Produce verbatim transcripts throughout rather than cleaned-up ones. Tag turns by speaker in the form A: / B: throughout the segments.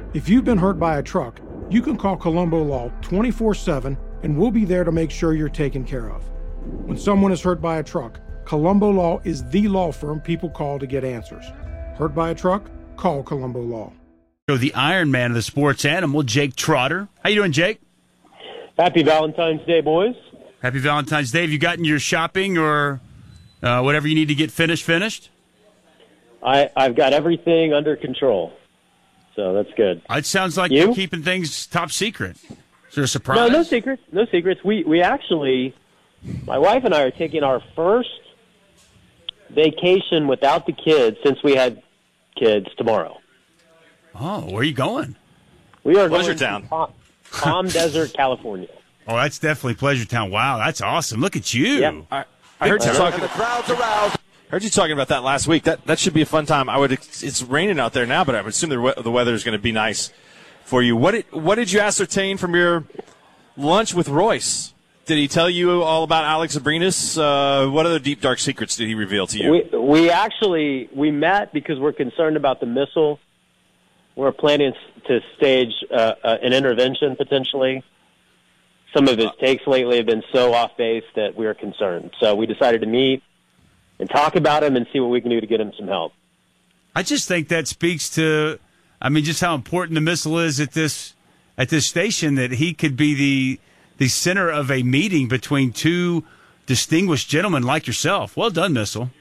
A: If you've been hurt by a truck, you can call Colombo Law twenty-four seven and we'll be there to make sure you're taken care of. When someone is hurt by a truck, Colombo Law is the law firm people call to get answers. Hurt by a truck? Call Colombo Law.
B: So the Iron Man of the sports animal, Jake Trotter. How you doing, Jake?
C: Happy Valentine's Day, boys.
B: Happy Valentine's Day. Have you gotten your shopping or uh, whatever you need to get finished finished?
C: I, I've got everything under control, so that's good.
B: It sounds like
C: you?
B: you're keeping things top secret. Is there a surprise?
C: No, no secrets. No secrets. We we actually, my wife and I are taking our first vacation without the kids since we had kids tomorrow.
B: Oh, where are you going?
C: We are
D: Pleasure
C: going
D: Town.
C: to Palm, Palm Desert, California.
B: Oh, that's definitely Pleasure Town. Wow, that's awesome. Look at you.
C: Yep.
D: I, I heard you talking.
E: And the crowd's aroused.
D: Heard you talking about that last week. That that should be a fun time. I would. It's raining out there now, but I would assume the, we- the weather is going to be nice for you. What did what did you ascertain from your lunch with Royce? Did he tell you all about Alex Abrinas? Uh, what other deep dark secrets did he reveal to you?
C: We we actually we met because we're concerned about the missile. We're planning to stage uh, uh, an intervention potentially. Some of his takes lately have been so off base that we are concerned. So we decided to meet and talk about him and see what we can do to get him some help.
B: I just think that speaks to, I mean, just how important the missile is at this at this station, that he could be the the center of a meeting between two distinguished gentlemen like yourself. Well done, Missile.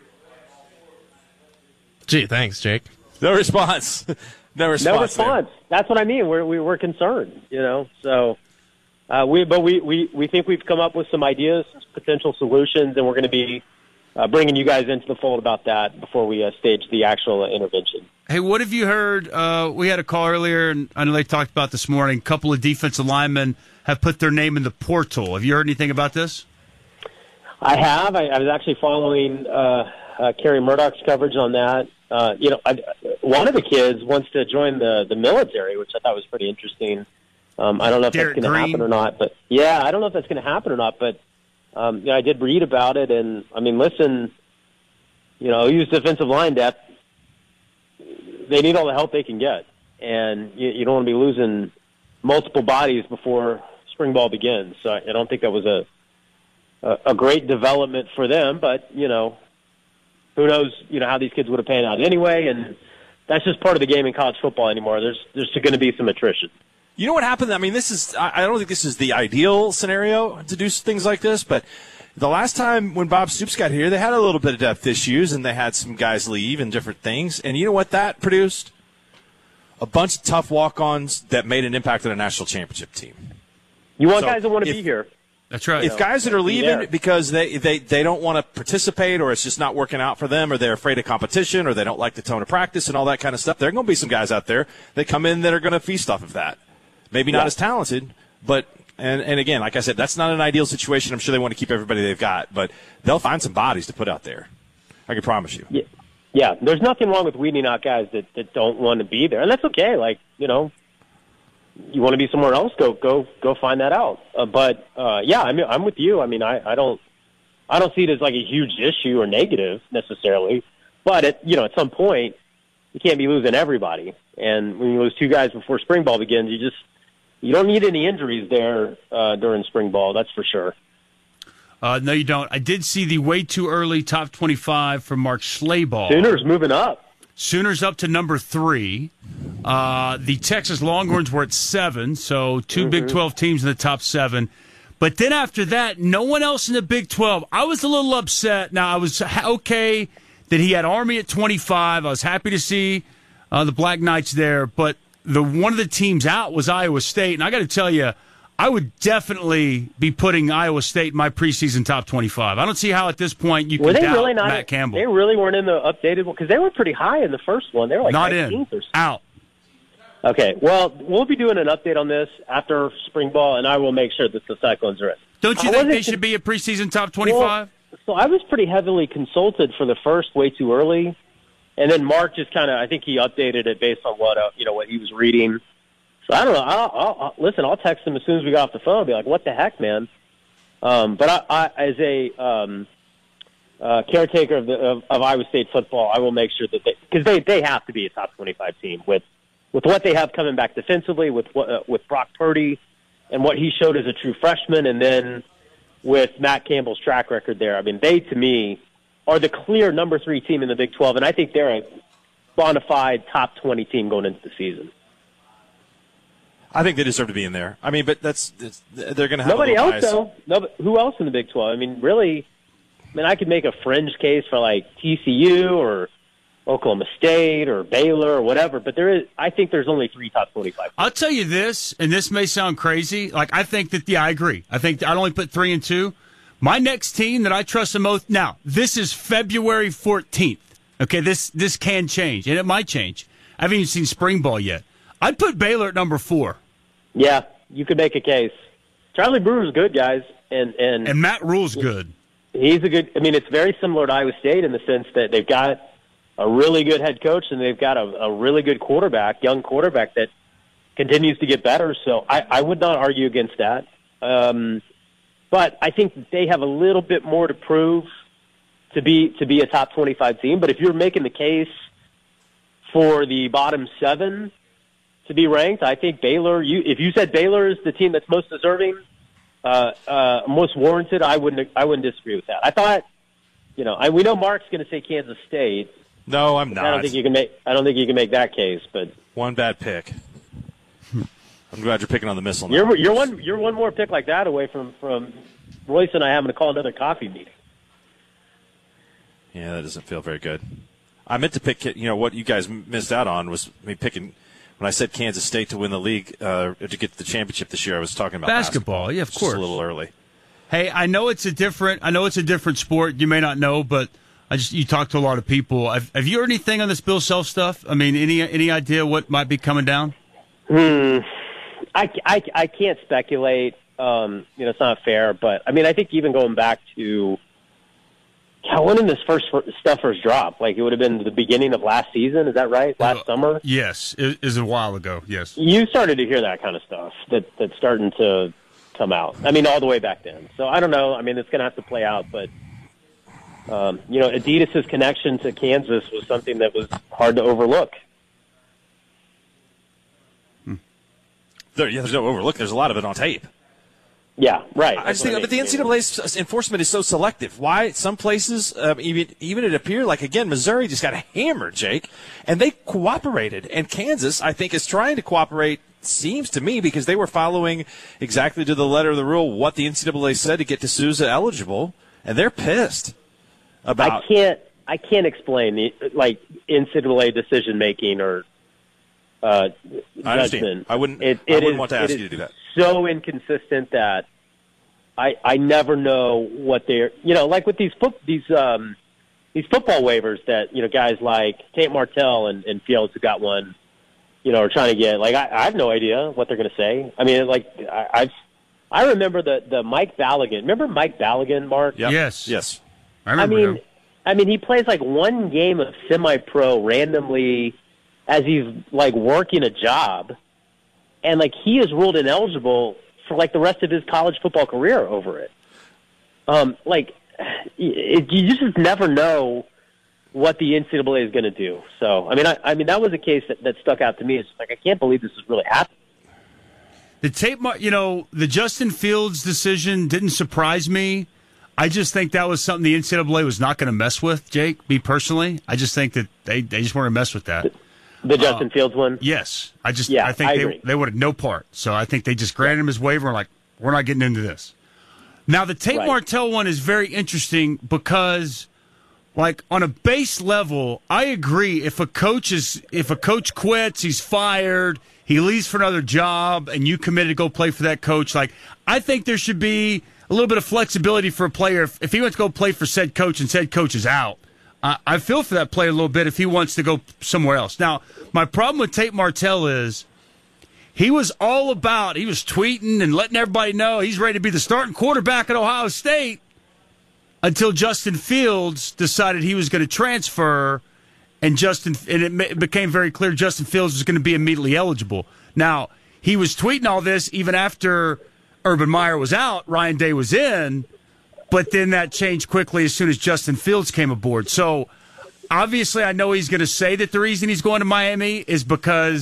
F: Gee, thanks, Jake.
D: No response. No response.
C: No response.
D: There.
C: That's what I mean. We're we, we're concerned, you know. So uh, we, but we, we we think we've come up with some ideas, some potential solutions, and we're going to be uh, bringing you guys into the fold about that before we uh, stage the actual uh, intervention.
B: Hey, what have you heard? Uh, we had a call earlier, and I know they talked about this morning. A couple of defensive linemen have put their name in the portal. Have you heard anything about this?
C: I have. I, I was actually following uh, uh, Kerry Murdoch's coverage on that. Uh, you know, I, one of the kids wants to join the, the military, which I thought was pretty interesting. Um, I don't know if
B: Derek
C: that's going to happen or not, but yeah, I don't know if that's going to happen or not. But um, you know, I did read about it, and I mean, listen, you know, use defensive line depth. They need all the help they can get, and you, you don't want to be losing multiple bodies before spring ball begins. So I, I don't think that was a, a a great development for them, but you know. Who knows, you know, how these kids would have panned out anyway, and that's just part of the game in college football anymore. There's there's going to be some attrition.
D: You know what happened? I mean, this is I I don't think this is the ideal scenario to do things like this, but the last time when Bob Stoops got here, they had a little bit of depth issues, and they had some guys leave and different things. And you know what that produced? A bunch of tough walk-ons that made an impact on a national championship team.
C: You want
D: So
C: guys that want to
D: if-
C: be here.
B: That's right.
D: If guys that are leaving
C: Yeah.
D: because they, they, they don't want to participate, or it's just not working out for them, or they're afraid of competition, or they don't like the tone of practice and all that kind of stuff, there are going to be some guys out there that come in that are going to feast off of that. Maybe not
C: Yeah.
D: as talented, but and, and again, like I said, that's not an ideal situation. I'm sure they want to keep everybody they've got, but they'll find some bodies to put out there. I can promise you.
C: Yeah, yeah. There's nothing wrong with weeding out guys that, that don't want to be there, and that's okay. Like, you know, you want to be somewhere else, go go go find that out. Uh, but uh, yeah, I mean, I'm with you. I mean, I, I don't I don't see it as like a huge issue or negative necessarily. But at you know, at some point, you can't be losing everybody. And when you lose two guys before spring ball begins, you just you don't need any injuries there uh, during spring ball. That's for sure.
B: Uh, no, you don't. I did see the way too early top twenty-five from Mark Schlabach.
C: Sooners moving up.
B: Sooners up to number three. Uh, the Texas Longhorns were at seven, so two mm-hmm. Big twelve teams in the top seven. But then after that, no one else in the Big twelve. I was a little upset. Now, I was okay that he had Army at twenty-five. I was happy to see uh, the Black Knights there. But the one of the teams out was Iowa State. And I got to tell you, I would definitely be putting Iowa State in my preseason top twenty-five. I don't see how at this point you can
C: were they
B: doubt
C: really not,
B: Matt Campbell.
C: They really weren't in the updated one because they were pretty high in the first one. They were like
B: not
C: nineteenth
B: in.
C: or something.
B: Out.
C: Okay, well, we'll be doing an update on this after spring ball, and I will make sure that the Cyclones are in.
B: Don't you
C: I
B: think they
C: wasn't
B: should
C: con-
B: be a preseason top twenty-five?
C: Well, so I was pretty heavily consulted for the first way too early, and then Mark just kind of, I think he updated it based on what uh, you know what he was reading. So I don't know. I'll, I'll, I'll, listen, I'll text him as soon as we got off the phone. I'll be like, "What the heck, man?" Um, but I, I, as a um, uh, caretaker of, the, of, of Iowa State football, I will make sure that they because they they have to be a top twenty-five team with with what they have coming back defensively, with what, uh, with Brock Purdy and what he showed as a true freshman, and then with Matt Campbell's track record there. I mean, they, to me, are the clear number three team in the Big twelve, and I think they're a bona fide top twenty team going into the season.
D: I think they deserve to be in there. I mean, but that's it's, they're going to have
C: nobody else
D: eyes.
C: though. No, who else in the Big twelve? I mean, really, I mean, I could make a fringe case for like T C U or Oklahoma State or Baylor or whatever, but there is. I think there's only three top twenty-five.
B: I'll tell you this, and this may sound crazy. Like I think that yeah, I agree. I think I'd only put three and two. My next team that I trust the most now. This is February fourteenth. Okay, this this can change, and it might change. I haven't even seen spring ball yet. I'd put Baylor at number four.
C: Yeah, you could make a case. Charlie Brewer's good, guys, and and
B: and Matt Rule's good.
C: He's a good. I mean, it's very similar to Iowa State in the sense that they've got a really good head coach and they've got a, a really good quarterback, young quarterback that continues to get better. So I, I would not argue against that. Um, but I think they have a little bit more to prove to be to be a top twenty-five team. But if you're making the case for the bottom seven to be ranked, I think Baylor. You, if you said Baylor is the team that's most deserving, uh, uh, most warranted, I wouldn't. I wouldn't disagree with that. I thought, you know, I, we know Mark's going to say Kansas State.
D: No, I'm not.
C: I don't think you can make. I don't think you can make that case. But
D: one bad pick. I'm glad you're picking on the missile now.
C: You're you're one you're one more pick like that away from from Royce and I having to call another coffee meeting.
D: Yeah, that doesn't feel very good. I meant to pick. You know what you guys missed out on was me picking. When I said Kansas State to win the league, uh, to get to the championship this year, I was talking about
B: basketball.
D: basketball.
B: Yeah, of
D: Just
B: course.
D: a little early.
B: Hey, I know it's a different. I know it's a different sport. You may not know, but I just you talk to a lot of people. Have, have you heard anything on this Bill Self stuff? I mean, any any idea what might be coming down?
C: Hmm. I, I, I can't speculate. Um, you know, it's not fair, but I mean, I think even going back to God, when did this first stuff first drop? Like it would have been the beginning of last season. Is that right? Last uh, summer?
B: Yes, it is a while ago. Yes,
C: you started to hear that kind of stuff that that's starting to come out. I mean, all the way back then. So I don't know. I mean, it's going to have to play out, but um, you know, Adidas's connection to Kansas was something that was hard to overlook.
D: There, yeah, there's no overlook. There's a lot of it on tape.
C: Yeah, right.
D: I just think, I mean. But the N C double A's enforcement is so selective. Why some places, um, even even it appeared like again Missouri just got hammered, Jake, and they cooperated. And Kansas, I think, is trying to cooperate. Seems to me because they were following exactly to the letter of the rule what the N C double A said to get D'Souza eligible, and they're pissed about.
C: I can't. I can't explain the like N C double A decision making or. Uh,
D: I understand. I wouldn't.
C: It,
D: I
C: it
D: wouldn't
C: is,
D: want to ask you to do that.
C: So inconsistent that I I never know what they're. You know, like with these foot these um these football waivers that you know guys like Tate Martell and, and Fields who got one, you know, are trying to get. Like I, I have no idea what they're going to say. I mean, like I, I've I remember the the Mike Ballaghan. Remember Mike Ballaghan, Mark?
B: Yep. Yes.
D: Yes.
B: I remember
C: I mean,
B: him.
C: I mean, he plays like one game of semi-pro randomly. As he's like working a job, and like he is ruled ineligible for like the rest of his college football career over it. Um, like it, you just never know what the N C double A is going to do. So I mean, I, I mean that was a case that, that stuck out to me. It's like I can't believe this is really happening.
B: The tape, you know, the Justin Fields decision didn't surprise me. I just think that was something the N C double A was not going to mess with. Jake, me personally, I just think that they they just weren't going to mess with that.
C: The Justin
B: uh,
C: Fields one?
B: Yes. I just
C: yeah,
B: I think
C: I
B: they
C: agree.
B: they would have no part. So I think they just granted yeah. him his waiver and like, we're not getting into this. Now the Tate
C: right.
B: Martell one is very interesting because like on a base level, I agree if a coach is if a coach quits, he's fired, he leaves for another job and you committed to go play for that coach, like I think there should be a little bit of flexibility for a player if, if he wants to go play for said coach and said coach is out. Uh, I feel for that player a little bit if he wants to go somewhere else. Now, my problem with Tate Martell is he was all about, he was tweeting and letting everybody know he's ready to be the starting quarterback at Ohio State until Justin Fields decided he was going to transfer, and Justin and it became very clear Justin Fields was going to be immediately eligible. Now, he was tweeting all this even after Urban Meyer was out, Ryan Day was in, but then that changed quickly as soon as Justin Fields came aboard. So, obviously, I know he's going to say that the reason he's going to Miami is because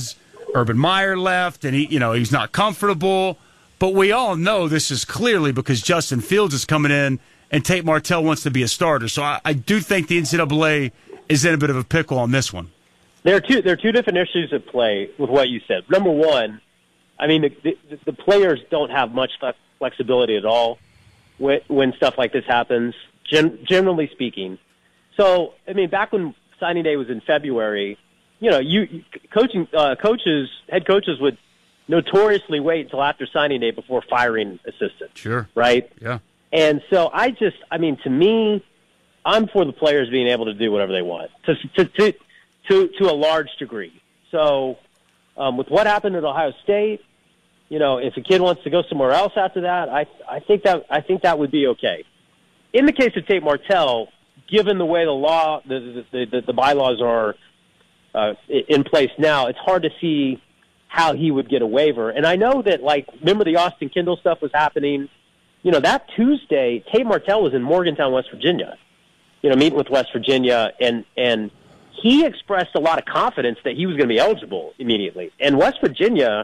B: Urban Meyer left, and he, you know, he's not comfortable. But we all know this is clearly because Justin Fields is coming in and Tate Martell wants to be a starter. So I, I do think the N C double A is in a bit of a pickle on this one.
C: There are two. There are two different issues at play with what you said. Number one, I mean, the, the, the players don't have much flexibility at all when, when stuff like this happens, gen, generally speaking. So, I mean, back when signing day was in February, you know, you coaching uh, coaches, head coaches would notoriously wait until after signing day before firing assistants.
B: Sure.
C: Right?
B: Yeah.
C: And so I just, I mean, to me, I'm for the players being able to do whatever they want to to to to, to a large degree. So um, with what happened at Ohio State, you know, if a kid wants to go somewhere else after that, I I think that I think that would be okay. In the case of Tate Martell, given the way the law, the the, the, the bylaws are uh, in place now, it's hard to see how he would get a waiver. And I know that, like, remember the Austin Kendall stuff was happening? You know, that Tuesday, Tate Martell was in Morgantown, West Virginia, you know, meeting with West Virginia, and, and he expressed a lot of confidence that he was going to be eligible immediately. And West Virginia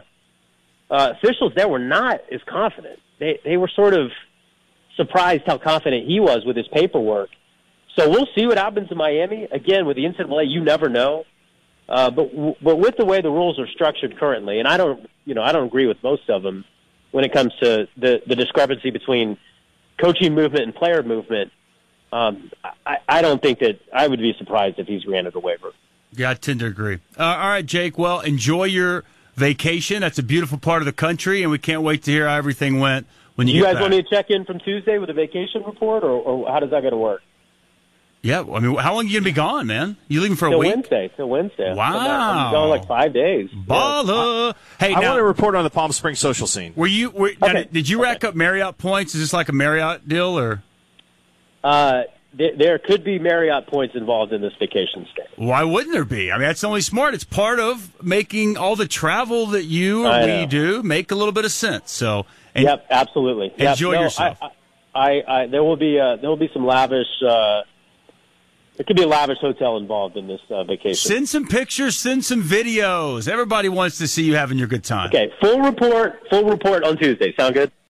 C: uh, officials there were not as confident. They, they were sort of surprised how confident he was with his paperwork. So we'll see what happens in Miami. Again, with the N C double A, you never know. Uh, but but with the way the rules are structured currently, and I don't you know I don't agree with most of them when it comes to the, the discrepancy between coaching movement and player movement. Um, I, I don't think that I would be surprised if he's granted a waiver.
B: Yeah, I tend to agree. Uh, all right, Jake. Well, enjoy your vacation. That's a beautiful part of the country, and we can't wait to hear how everything went when you,
C: you
B: get
C: guys
B: back.
C: Want me to check in from Tuesday with a vacation report, or, or how does that going to work?
B: Yeah, I mean, how long are you going to be gone, man? You leaving for a
C: till
B: week?
C: Wednesday. Till Wednesday.
B: Wow.
C: I'm going like five days.
B: Baller.
C: Yeah.
B: Hey,
D: I
B: now,
D: want to report on the Palm Springs social scene.
B: Were you? Were, now,
C: Okay.
B: did you rack
C: Okay.
B: up Marriott points? Is this like a Marriott deal, or?
C: Uh, th- there could be Marriott points involved in this vacation stay.
B: Why wouldn't there be? I mean, that's only smart. It's part of making all the travel that you or
C: I
B: we
C: know.
B: do make a little bit of sense. So, and
C: Yep, absolutely. Yep.
B: enjoy
C: No,
B: yourself.
C: I, I, I, there will be uh, there will be some lavish. Uh, there could be a lavish hotel involved in this uh, vacation.
B: Send some pictures, send some videos. Everybody wants to see you having your good time.
C: Okay, full report. Full report on Tuesday. Sound good?